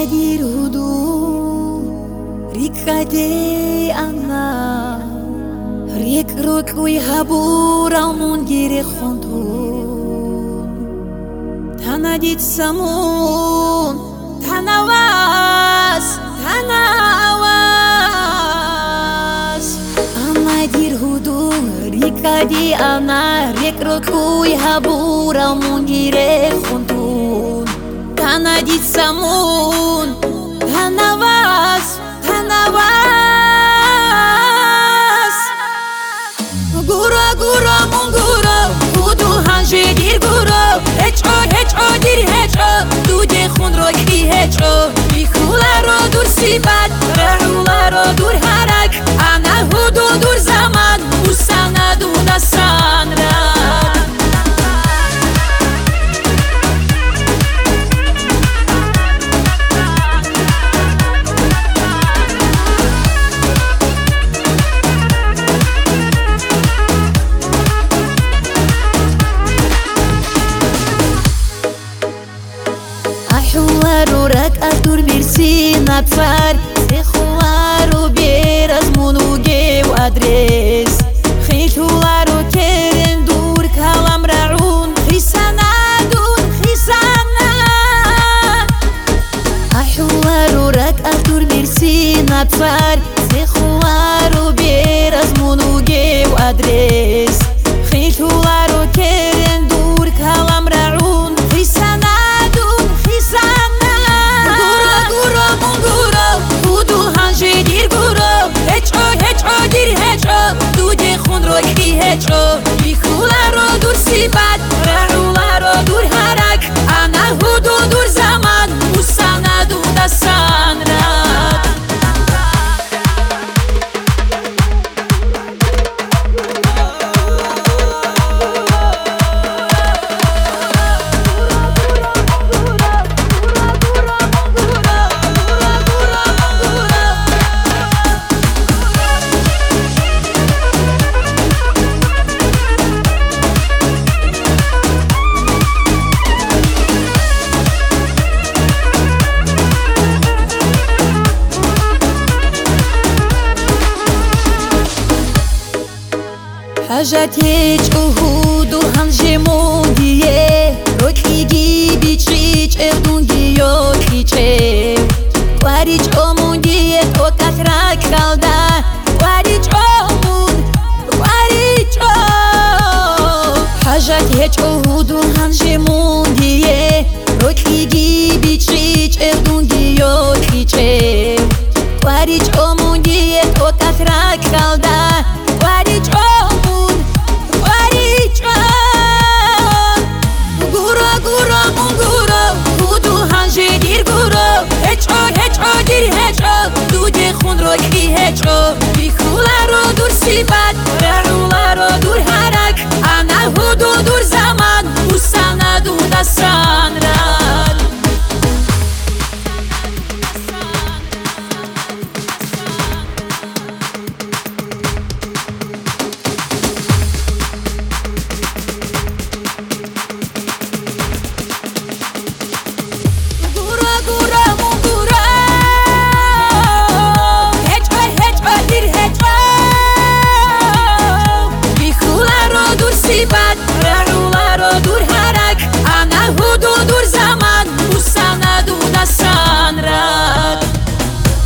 نگیر هدو ریکده انا ریک روکوی هبورمون گیری خوندون تندید سمون تنواز انا گیر هدو ریکده انا ریک روکوی هبورمون گیری خوندون تندید سمون تنواز گورا گورا مون گورا هدو هنجه دیر گورا هچ آ دیر هچ آ دوده خون را گیری هچ آ بیخوله را دور سیبت رحوله را دور هرک انا هدو دور زمان او سند و دستان رد رو رک از دور میرسی نطفر خواه رو بیر از منوگه و ادرس خیشوه رو کرن دور کلم رعون خیسانه دون خیسانه احوه رو رک از دور میرسی نطفر خواه رو بیر از منوگه و ادرس خیشوه رو کرن دور کلم رعون خیسانه دوده خون را گیری هچ آ بیخوله را دور سیبت رحوله را دور هرک انا هدو دور زمان او سند و دستان رد حاجت هیچ هدو هنجه موندیه روکیگی بیچیچ اردونگی یا کیچه واریچ آمونگیه تو کترک کلده واریچ آمون واریچ آ حاجت هیچ هدو هنجه موندیه